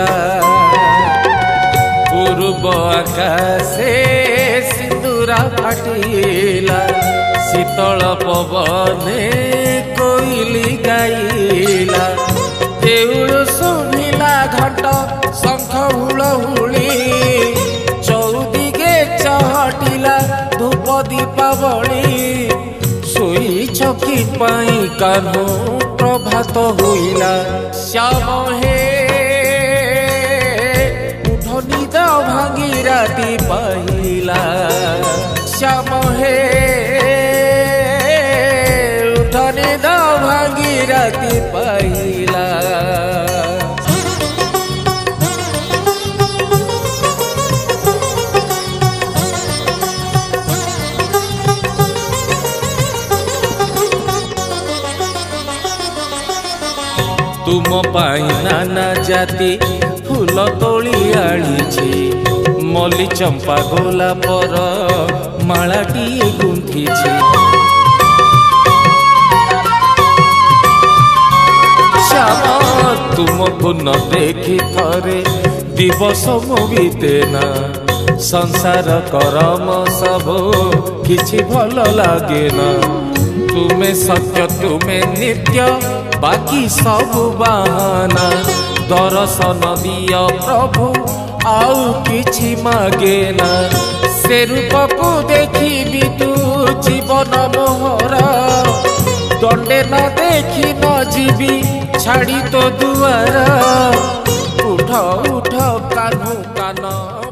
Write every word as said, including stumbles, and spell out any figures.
पूर्व आकाशे सिंदूरा फाटिला शीतल पवने कोइली गाइला देउल सुनिला घंट शंख हुलहुली चौदिगे चहटिला धूप दीपावली सोई छकी पाई कान्हो प्रभात होइला श्याम हे उठ निद भांगी राति पाइला श्याम हे उठ निद भांगी राति पाइला तुम पाई नाना जाति फूल तोली आनी मल्ली चंपा गोलापर मालाटी गुंथी श्याम तुमको न देखी थरे दिवस बीतेना संसार करम सब किछि भल लागेना तुम्हें सत्य तुम्हें नित्य बाकी सब बहाना दर्शन दिया प्रभु आउ किछि मागेना से रूप को देखी तू जीवन मोहरा दंडे न देखी न जीवी छाड़ी तो दुआरा उठ उठ कान्हू कान